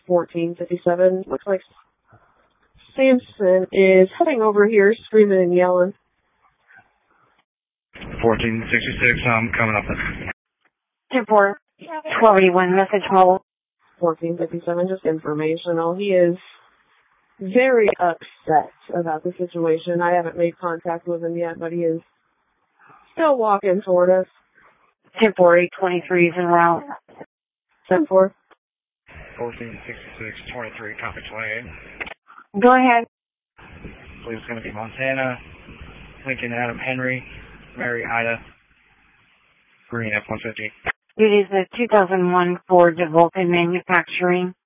1457. Looks like Samson is heading over here, screaming and yelling. 1466, I'm coming up. 1281, message hold. 1457, just informational. He is very upset about the situation. I haven't made contact with him yet, but he is still walking toward us. 10-4, 823 is en route. 10-4. 1466, 23, copy 28. Go ahead. Believe it's going to be Montana, Lincoln Adam Henry, Mary Ida, Green F-150. It is a 2001 Ford Vulcan manufacturing.